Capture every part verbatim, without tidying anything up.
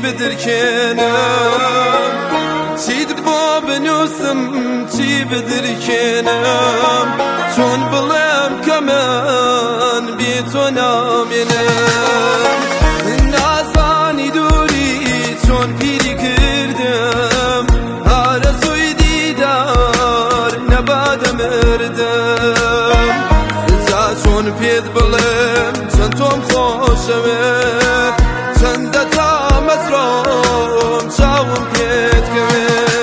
بدركنم چیت با بنووسم چی بدرکێنم چۆن بڵێم کە من بێ تۆ نامێنم نازانی دووری چۆن پیری کردم ئارەزووی دیدار نەبادە مردم جا چۆن پێت بڵێم چەند تۆم خۆشەوێ چەندە تا مەزرۆم چاوم پێت کەوێ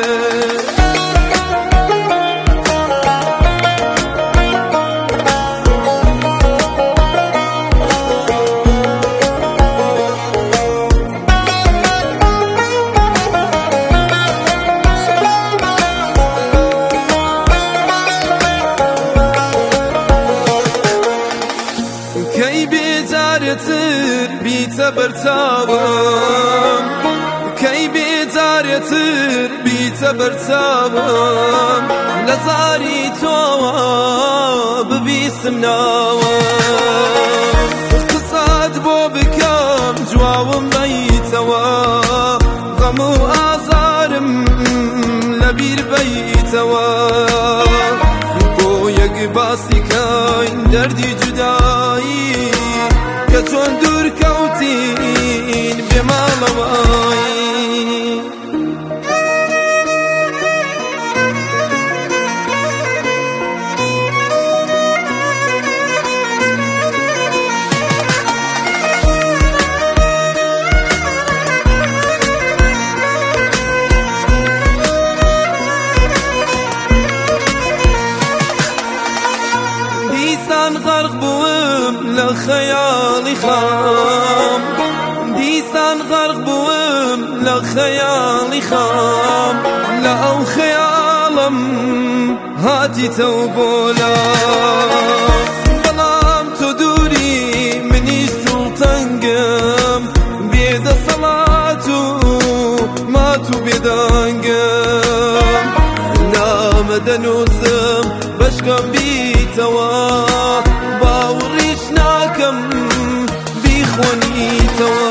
بێجارێتر بیتە بەرچاوم کەی بێجارێتر بیتە بەرچاوم لە زاری تۆوە ببیستم ناوم قسەت بۆ بکەم جواوم بەیتەوە غەم و ئازارم لەبیر بەیتەوە بۆ یەک باسی کەین دەردی جودایی کە چۆن دوور کەوتین بێ ماڵەوەی دیسان غەرق بووم لە خەیاڵی خام دیسان غەرق بووم لە خەیاڵی خام لە ئەو خەیاڵم هاتیتەوە بۆ لام بەڵام تۆ دووری منیش دڵتەنگم بێدەسەڵات و مات و بێدەنگم نامە دەنووسم بەشکەم بیتەوە باوەڕیش ناکەم بیخۆنیتەوە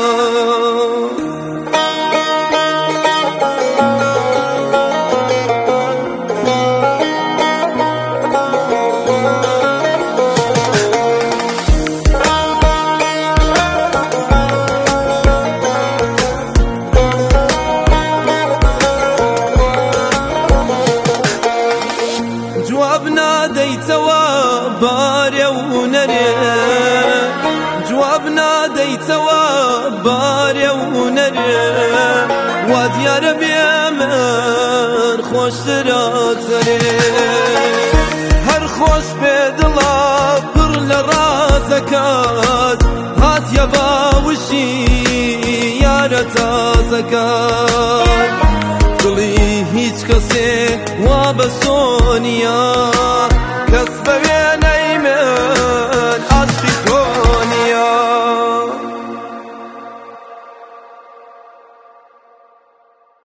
جواب نادەیتەوە بارێ و نەرێ جواب نادەیتەوە بارێ و نەرێ وا دیارە بێ من خۆشترە جەرێ هەر خۆش بێ دڵا پڕ لە ڕازەکات هاتیە باوشی یارە تازەکات دڵی هیچ کەسێ وا بە سۆنیە